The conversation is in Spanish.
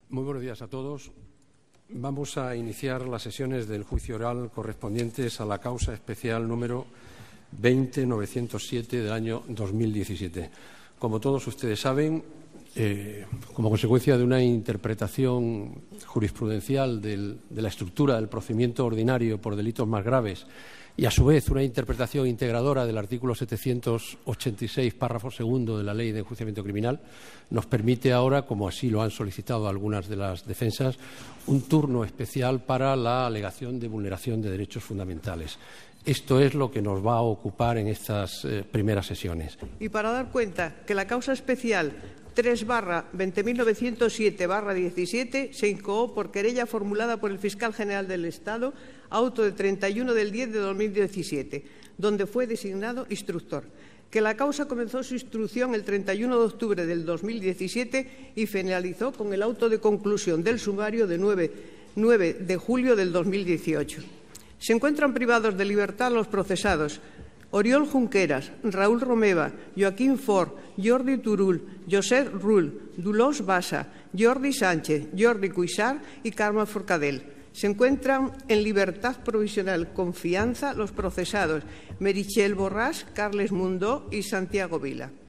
Muy buenos días a todos. Vamos a iniciar las sesiones del juicio oral correspondientes a la causa especial número 20.907 del año 2017. Como todos ustedes saben, como consecuencia de una interpretación jurisprudencial de la estructura del procedimiento ordinario por delitos más graves y, a su vez, una interpretación integradora del artículo 786, párrafo segundo de la Ley de Enjuiciamiento Criminal, nos permite ahora, como así lo han solicitado algunas de las defensas, un turno especial para la alegación de vulneración de derechos fundamentales. Esto es lo que nos va a ocupar en estas primeras sesiones. Y para dar cuenta que la causa especial 3/20.907/17 se incoó por querella formulada por el Fiscal General del Estado, auto de 31 del 10 de 2017, donde fue designado instructor. Que la causa comenzó su instrucción el 31 de octubre del 2017 y finalizó con el auto de conclusión del sumario de 9 de julio del 2018. Se encuentran privados de libertad los procesados Oriol Junqueras, Raúl Romeva, Joaquín Fort, Jordi Turull, Josep Rull, Dolors Bassa, Jordi Sánchez, Jordi Cuixart y Carme Forcadell. Se encuentran en libertad provisional con fianza los procesados Meritxell Borràs, Carles Mundó y Santiago Vila.